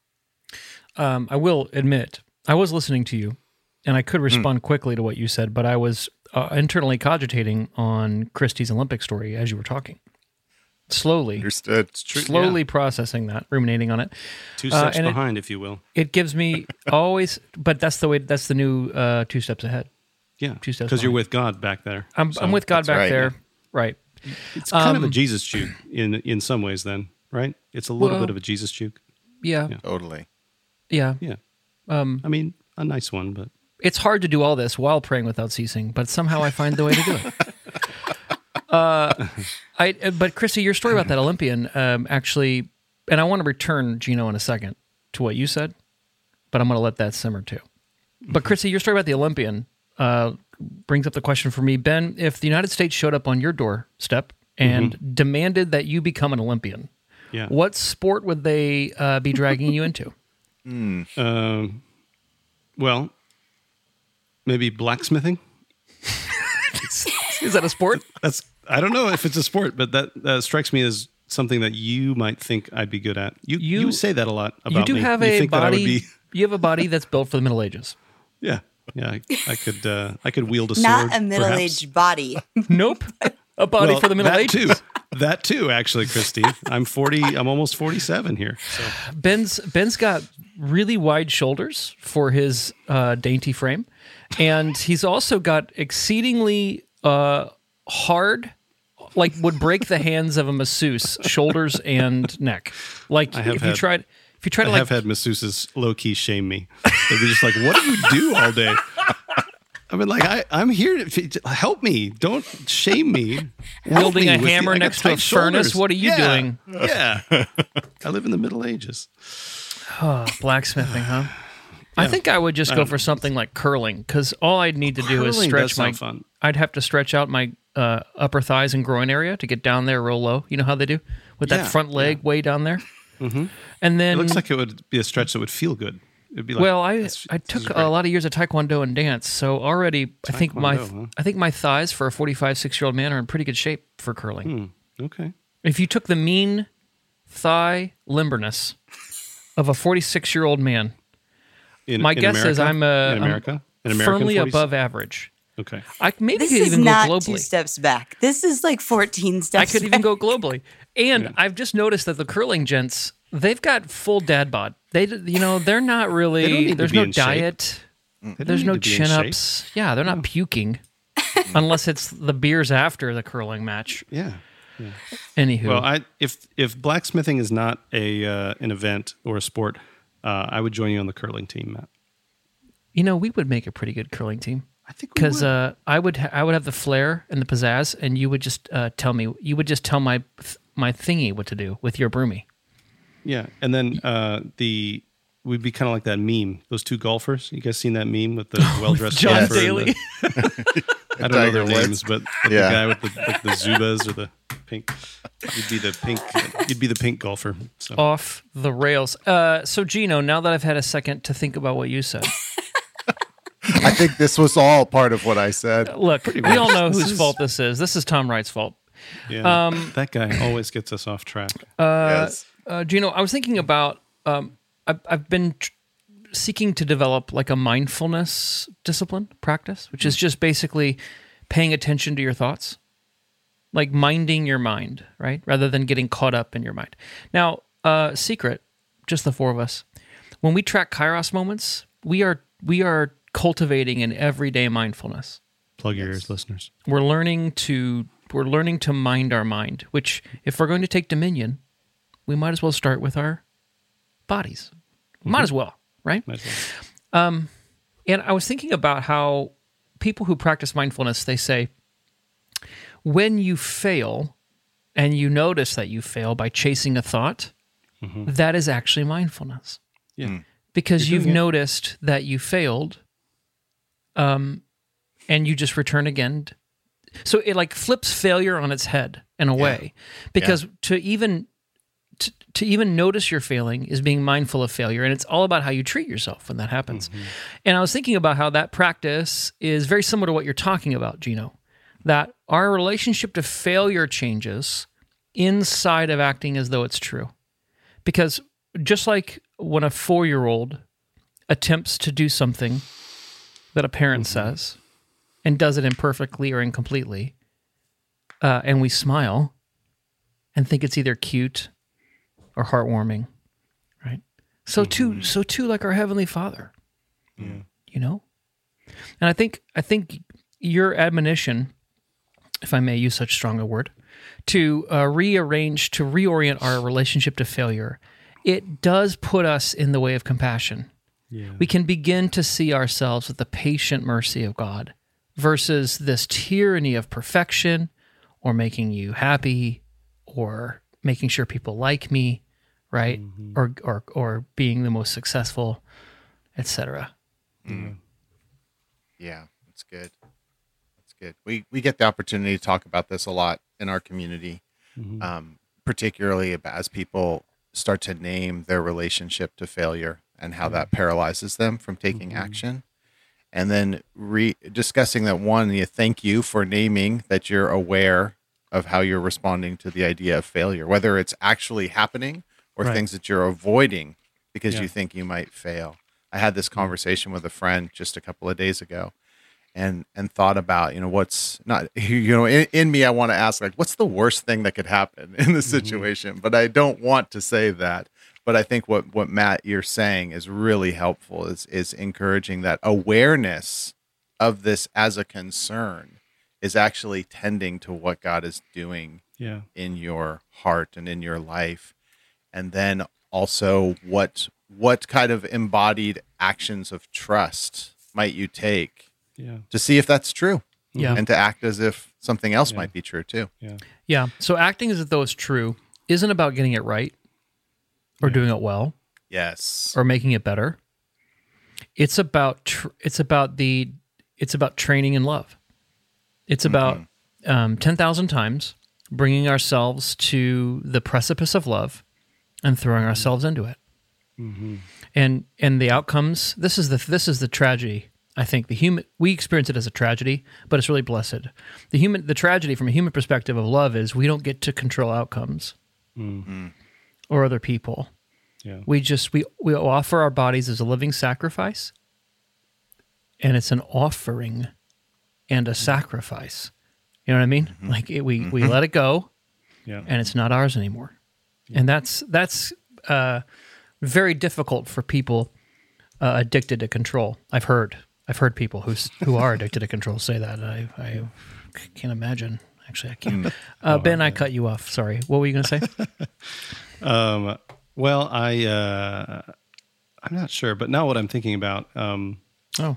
Um, I will admit, I was listening to you, and I could respond mm. quickly to what you said, but I was uh, internally cogitating on Christy's Olympic story as you were talking. Slowly. Understood. It's true. Slowly yeah. processing that, ruminating on it. Two steps uh, behind, it, if you will. It gives me always, but that's the way, that's the new uh, two steps ahead. Yeah. Two steps Because you're with God back there. I'm, so I'm with God back right, there. Yeah. Right. It's kind um, of a Jesus juke in in some ways then, right? It's a little well, bit of a Jesus juke. Yeah. yeah. Totally. Yeah. Yeah. Um, I mean, a nice one, but. It's hard to do all this while praying without ceasing, but somehow I find the way to do it. Uh, I but Chrissy, your story about that Olympian um, actually, and I want to return, Gino, in a second to what you said, but I'm going to let that simmer too. But Christy, your story about the Olympian uh, brings up the question for me. Ben, if the United States showed up on your doorstep and mm-hmm. demanded that you become an Olympian, yeah. what sport would they uh, be dragging you into? Mm. Um, well, maybe blacksmithing. Is that a sport? That's I don't know if it's a sport, but that uh, strikes me as something that you might think I'd be good at. You you, you say that a lot about me. You do me. have you a think body. That I would be... You have a body that's built for the Middle Ages. Yeah, yeah. I, I could uh, I could wield a sword. Not a middle-aged body. Nope. A body well, for the Middle that Ages. Too. That too, actually, Christy. I'm forty. I'm almost forty-seven here. So. Ben's Ben's got really wide shoulders for his uh, dainty frame, and he's also got exceedingly uh, hard, like would break the hands of a masseuse, shoulders and neck. Like if had, you tried, if you try to I like, have had masseuses low key shame me. They'd be just like, "What do you do all day?" I mean, like, I, I'm here to help me. Don't shame me. Help Wielding me a with hammer the, next to a furnace. Shoulders. What are you yeah. doing? Yeah. I live in the Middle Ages. Oh, blacksmithing, huh? Yeah. I think I would just go for something like curling, because all I'd need to do curling is stretch does my. Fun. I'd have to stretch out my uh, upper thighs and groin area to get down there real low. You know how they do with that yeah, front leg yeah. way down there. Mm-hmm. And then it looks like it would be a stretch that would feel good. It'd be like, well, I I took a lot of years of Taekwondo and dance, so already taekwondo, I think my huh? I think my thighs for a forty-five, six-year-old man are in pretty good shape for curling. Hmm. Okay. If you took the mean thigh limberness of a forty-six-year-old man, in, my in guess America? is I'm, uh, in America? I'm in firmly forty above average. Okay. I maybe this could is even not go globally. two steps back. This is like fourteen steps. I could back. even go globally, and yeah. I've just noticed that the curling gents. They've got full dad bod. They, you know, they're not really. They don't need there's to be no in diet. Shape. There's no chin ups. Yeah, they're not no. puking, unless it's the beers after the curling match. Yeah. yeah. Anywho, well, I if if blacksmithing is not a uh, an event or a sport, uh, I would join you on the curling team, Matt. You know, we would make a pretty good curling team. I think because uh, I would ha- I would have the flair and the pizzazz, and you would just uh, tell me. You would just tell my my thingy what to do with your broomy. Yeah, and then uh, the we'd be kind of like that meme. Those two golfers. You guys seen that meme with the well-dressed John golfer? Daly. The, I don't know their names, but with yeah. the guy with the like the Zubas or the pink. You'd be the pink. You'd be the pink golfer. So. Off the rails. Uh, so Gino, now that I've had a second to think about what you said, I think this was all part of what I said. Look, we all know whose fault this is. This is Tom Wright's fault. Yeah, um, that guy always gets us off track. Uh, yes. Uh, Gino, I was thinking about, um, I've, I've been tr- seeking to develop like a mindfulness discipline practice, which is just basically paying attention to your thoughts, like minding your mind, right? Rather than getting caught up in your mind. Now, uh, secret, just the four of us, when we track Kairos moments, we are we are cultivating an everyday mindfulness. Plug your ears, listeners. We're learning to we're learning to mind our mind, which if we're going to take dominion, we might as well start with our bodies. Mm-hmm. Might as well, right? Might as well. Um, and I was thinking about how people who practice mindfulness, they say, when you fail and you notice that you fail by chasing a thought, mm-hmm. that is actually mindfulness. Yeah. Mm. Because you've it. noticed that you failed, um, and you just return again. So it like flips failure on its head in a yeah. way, because yeah. to even to, to even notice your failing is being mindful of failure, and it's all about how you treat yourself when that happens. Mm-hmm. And I was thinking about how that practice is very similar to what you're talking about, Gino, that our relationship to failure changes inside of acting as though it's true. Because just like when a four-year-old attempts to do something that a parent mm-hmm. says and does it imperfectly or incompletely, uh, and we smile and think it's either cute or heartwarming, right? So mm-hmm. too, so too, like our Heavenly Father, yeah. you know. And I think, I think your admonition, if I may use such strong a word, to uh, rearrange, to reorient our relationship to failure, it does put us in the way of compassion. Yeah. We can begin to see ourselves with the patient mercy of God versus this tyranny of perfection or making you happy or making sure people like me, right? Mm-hmm. Or, or or being the most successful et cetera. Mm. Yeah, that's good. That's good. We we get the opportunity to talk about this a lot in our community, mm-hmm. um, particularly as people start to name their relationship to failure and how that paralyzes them from taking mm-hmm. action. And then re- discussing that one, you thank you for naming that you're aware of how you're responding to the idea of failure, whether it's actually happening or right. things that you're avoiding because yeah. you think you might fail. I had this conversation with a friend just a couple of days ago and and thought about, you know, what's not, you know, in, in me, I want to ask, like, what's the worst thing that could happen in the situation? Mm-hmm. But I don't want to say that. But I think what, what Matt, you're saying is really helpful, is is encouraging that awareness of this as a concern is actually tending to what God is doing yeah. in your heart and in your life. And then also what what kind of embodied actions of trust might you take yeah. to see if that's true yeah. and to act as if something else yeah. might be true too. Yeah. Yeah. So acting as though it's true isn't about getting it right or yeah. doing it well. Yes. Or making it better. It's about tr- it's about the it's about training in love. It's about mm-hmm. um, ten thousand times bringing ourselves to the precipice of love and throwing ourselves into it. Mm-hmm. And and the outcomes, this is the this is the tragedy. I think the human we experience it as a tragedy, but it's really blessed. The human the tragedy from a human perspective of love is we don't get to control outcomes mm-hmm. or other people. Yeah. We just we, we offer our bodies as a living sacrifice, and it's an offering and a sacrifice. You know what I mean? Mm-hmm. Like it, we mm-hmm. we let it go, yeah. and it's not ours anymore. Yeah. And that's that's uh, very difficult for people uh, addicted to control. I've heard I've heard people who who are addicted to control say that. I I can't imagine. Actually, I can't. Uh, oh, Ben, yeah. I cut you off. Sorry. What were you going to say? um. Well, I uh, I'm not sure, but now what I'm thinking about. Um, oh.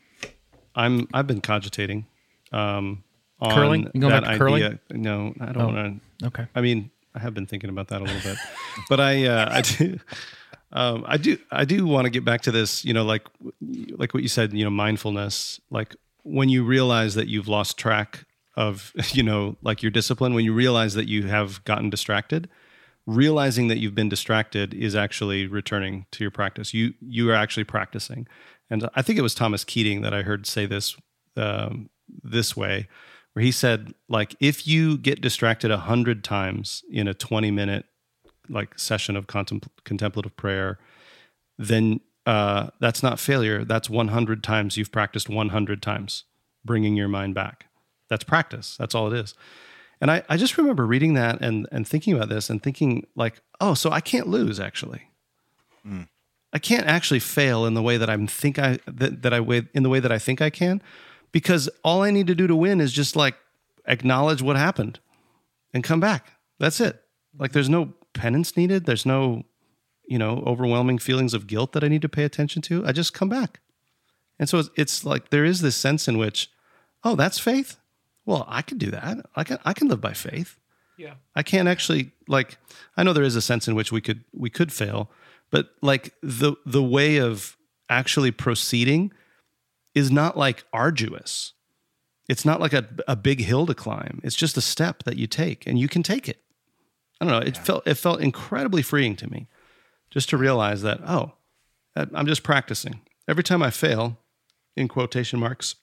I'm I've been cogitating. Um, on curling? You going that back to curling? idea. No, I don't oh. want to. Okay. I mean, I have been thinking about that a little bit, but I uh, I do. Um, I do. I do want to get back to this. You know, like like what you said. You know, mindfulness. Like when you realize that you've lost track of, you know, like your discipline. When you realize that you have gotten distracted, realizing that you've been distracted is actually returning to your practice. You you are actually practicing. And I think it was Thomas Keating that I heard say this um, this way, where he said, like, if you get distracted a hundred times in a twenty minute like session of contem- contemplative prayer, then uh, that's not failure. That's one hundred times you've practiced one hundred times, bringing your mind back. That's practice. That's all it is. And I, I just remember reading that and and thinking about this and thinking like, oh, so I can't lose actually. Mm. I can't actually fail in the way that I think I that, that I in the way that I think I can, because all I need to do to win is just like acknowledge what happened and come back. That's it. Like there's no penance needed. There's no, you know, overwhelming feelings of guilt that I need to pay attention to. I just come back. And so it's, it's like there is this sense in which, oh, that's faith. Well, I can do that. I can I can live by faith. Yeah. I can't actually like I know there is a sense in which we could we could fail. But like the the way of actually proceeding is not like arduous. It's not like a, a big hill to climb. It's just a step that you take, and you can take it. I don't know. It yeah. felt it felt incredibly freeing to me, just to realize that oh, I'm just practicing. Every time I fail, in quotation marks,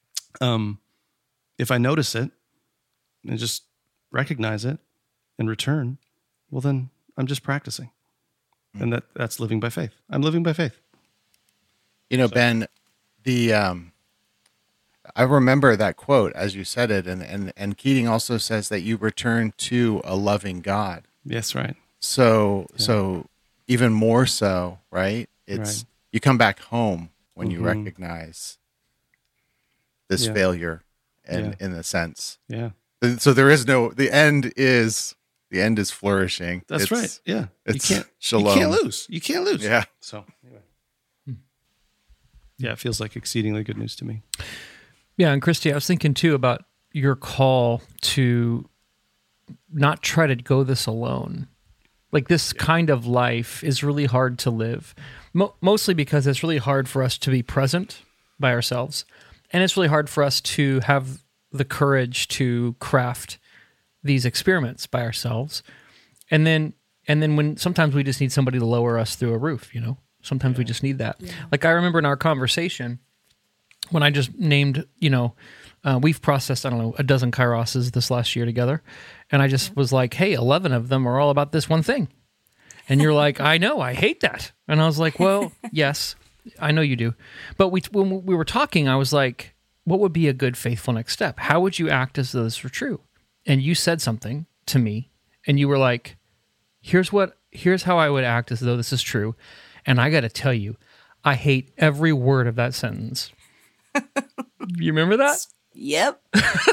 um, if I notice it and just recognize it and return, well then I'm just practicing. And that, that's living by faith. I'm living by faith. You know, so. Ben, the um, I remember that quote as you said it, and, and, and Keating also says that you return to a loving God. Yes, right. So yeah. so even more so, right? It's right. You come back home when mm-hmm. you recognize this yeah. failure, and yeah. in a sense, yeah. So there is no the end is. The end is flourishing. That's it's, right. Yeah. It's you can't, shalom. You can't lose. You can't lose. Yeah. So anyway. Yeah, it feels like exceedingly good news to me. Yeah, and Christy, I was thinking too about your call to not try to go this alone. Like this yeah. kind of life is really hard to live, Mo- mostly because it's really hard for us to be present by ourselves. And it's really hard for us to have the courage to craft these experiments by ourselves. And then, and then when sometimes we just need somebody to lower us through a roof, you know, sometimes yeah. we just need that. Yeah. Like I remember in our conversation when I just named, you know, uh, we've processed, I don't know, a dozen Kairoses this last year together. And I just yeah. was like, hey, eleven of them are all about this one thing. And you're like, I know, I hate that. And I was like, well, yes, I know you do. But we, when we were talking, I was like, what would be a good faithful next step? How would you act as though this were true? And you said something to me, and you were like, here's what, here's how I would act as though this is true. And I got to tell you, I hate every word of that sentence. You remember that? Yep.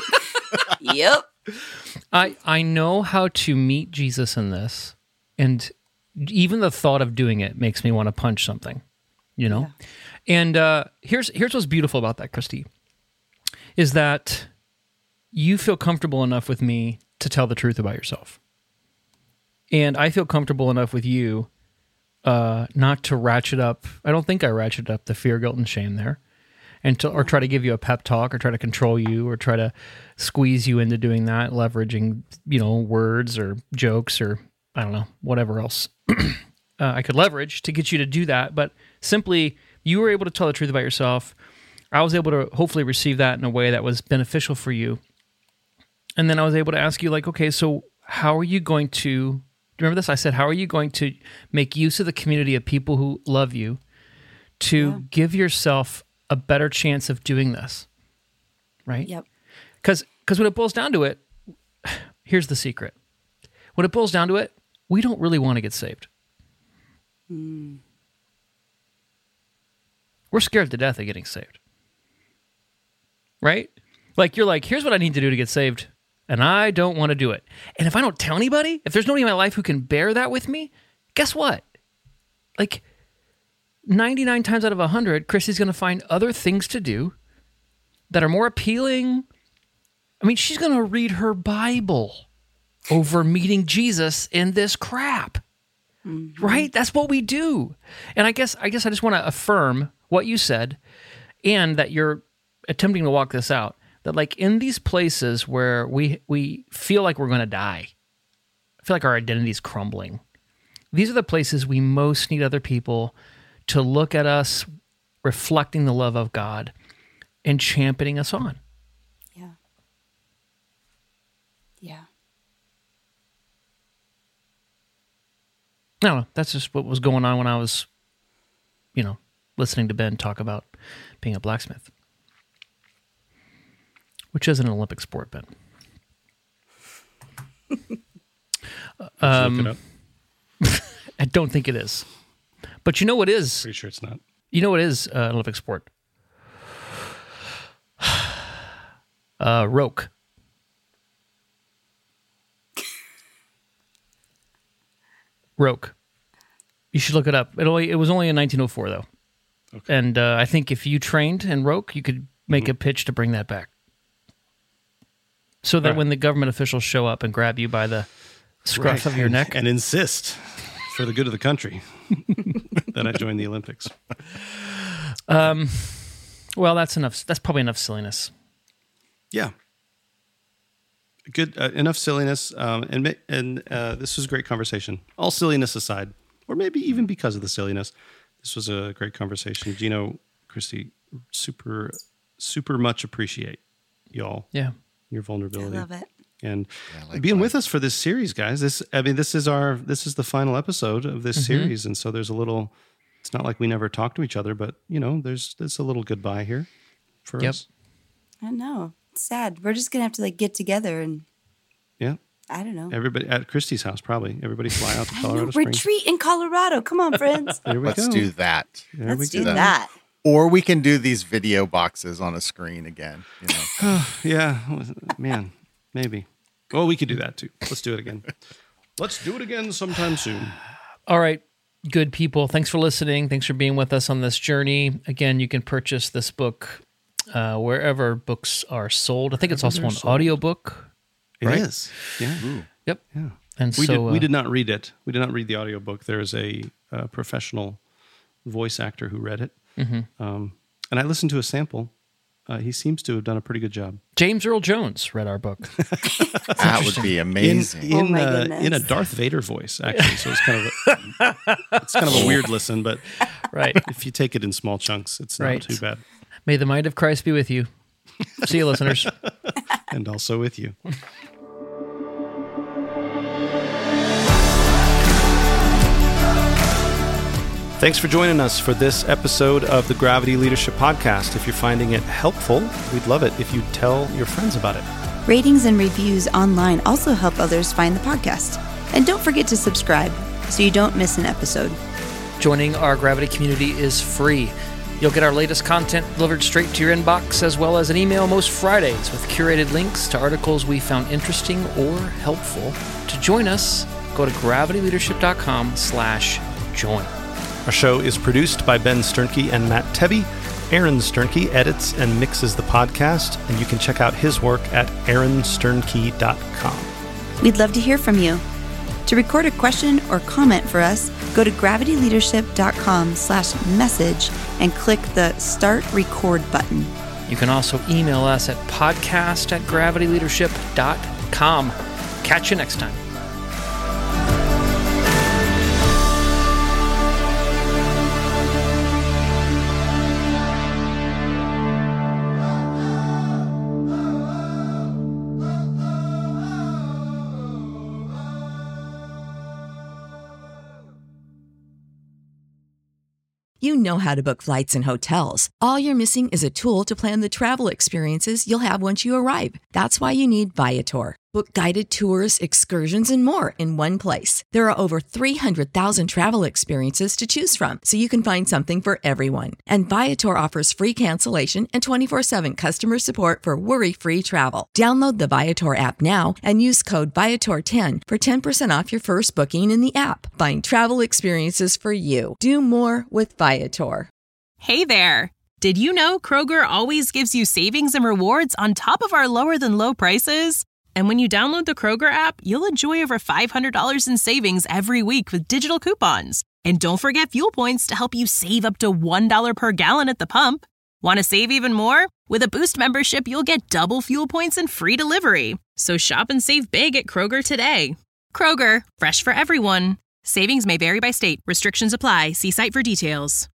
Yep. I I know how to meet Jesus in this, and even the thought of doing it makes me want to punch something, you know? Yeah. And uh, here's here's what's beautiful about that, Christy, is that you feel comfortable enough with me to tell the truth about yourself. And I feel comfortable enough with you uh, not to ratchet up, I don't think I ratcheted up the fear, guilt, and shame there, and to, or try to give you a pep talk, or try to control you, or try to squeeze you into doing that, leveraging, you know, words or jokes or, I don't know, whatever else uh, I could leverage to get you to do that. But simply, you were able to tell the truth about yourself. I was able to hopefully receive that in a way that was beneficial for you. And then I was able to ask you, like, okay, so how are you going to, do you remember this? I said, how are you going to make use of the community of people who love you to yeah. give yourself a better chance of doing this, right? Yep. Because because when it boils down to it, here's the secret. When it boils down to it, we don't really want to get saved. Mm. We're scared to death of getting saved, right? Like you're like, here's what I need to do to get saved, and I don't want to do it. And if I don't tell anybody, if there's nobody in my life who can bear that with me, guess what? Like ninety-nine times out of one hundred, Christy's going to find other things to do that are more appealing. I mean, she's going to read her Bible over meeting Jesus in this crap, mm-hmm. right? That's what we do. And I guess I guess I just want to affirm what you said, and that you're attempting to walk this out, that like in these places where we we feel like we're going to die, I feel like our identity is crumbling, these are the places we most need other people to look at us reflecting the love of God and championing us on. Yeah. Yeah. I don't know. That's just what was going on when I was, you know, listening to Ben talk about being a blacksmith, which is an Olympic sport, Ben. um, look it up? I don't think it is. But you know what is? Pretty sure it's not. You know what is uh, an Olympic sport? uh, roke. Roke. You should look it up. It only it was only in nineteen oh four though, okay. And uh, I think if you trained in roke, you could make mm-hmm. a pitch to bring that back, so that right. when the government officials show up and grab you by the scruff right. of your neck and insist, for the good of the country, that I join the Olympics. Um, well, that's enough. That's probably enough silliness. Yeah. Good, uh, enough silliness, um, and and uh, this was a great conversation. All silliness aside, or maybe even because of the silliness, this was a great conversation. Gino, Christy, super, super much appreciate y'all. Yeah, your vulnerability. I love it, and yeah, like being that. with us for this series, guys. This, I mean, this is our this is the final episode of this mm-hmm. series, and so there's a little. It's not like we never talk to each other, but you know, there's there's a little goodbye here for yep. us. I know. Sad. We're just gonna have to like get together and yeah. I don't know. Everybody at Christy's house, probably. Everybody fly out to Colorado know, Springs. Retreat in Colorado. Come on, friends. There we Let's go. do that. There Let's we do go. that. Or we can do these video boxes on a screen again. You know. Yeah, man, maybe. Well, we could do that too. Let's do it again. Let's do it again sometime soon. All right. Good people. Thanks for listening. Thanks for being with us on this journey. Again, you can purchase this book Uh, wherever books are sold. I think it's also an audiobook. It right? is. Yeah. Ooh. Yep. Yeah. And we so did, uh, we did not read it. We did not read the audiobook. There's a, a professional voice actor who read it. Mm-hmm. Um, and I listened to a sample. Uh, he seems to have done a pretty good job. James Earl Jones read our book. That would be amazing. In, in, oh my uh, goodness. In a Darth Vader voice, actually. So it's kind of a, it's kind of a weird listen, but right. if you take it in small chunks, it's not right. too bad. May the mind of Christ be with you. See you, listeners. And also with you. Thanks for joining us for this episode of the Gravity Leadership Podcast. If you're finding it helpful, we'd love it if you tell your friends about it. Ratings and reviews online also help others find the podcast. And don't forget to subscribe so you don't miss an episode. Joining our Gravity community is free. You'll get our latest content delivered straight to your inbox, as well as an email most Fridays with curated links to articles we found interesting or helpful. To join us, go to gravityleadership.com slash join. Our show is produced by Ben Sternke and Matt Tebbe. Aaron Sternke edits and mixes the podcast, and you can check out his work at aaron sternke dot com. We'd love to hear from you. To record a question or comment for us, go to gravityleadership.com slash message and click the Start Record button. You can also email us at podcast at gravityleadership dot com. Catch you next time. You know how to book flights and hotels. All you're missing is a tool to plan the travel experiences you'll have once you arrive. That's why you need Viator. Book guided tours, excursions, and more in one place. There are over three hundred thousand travel experiences to choose from, so you can find something for everyone. And Viator offers free cancellation and twenty-four seven customer support for worry-free travel. Download the Viator app now and use code Viator ten for ten percent off your first booking in the app. Find travel experiences for you. Do more with Viator. Hey there! Did you know Kroger always gives you savings and rewards on top of our lower-than-low prices? And when you download the Kroger app, you'll enjoy over five hundred dollars in savings every week with digital coupons. And don't forget fuel points to help you save up to one dollar per gallon at the pump. Want to save even more? With a Boost membership, you'll get double fuel points and free delivery. So shop and save big at Kroger today. Kroger, fresh for everyone. Savings may vary by state. Restrictions apply. See site for details.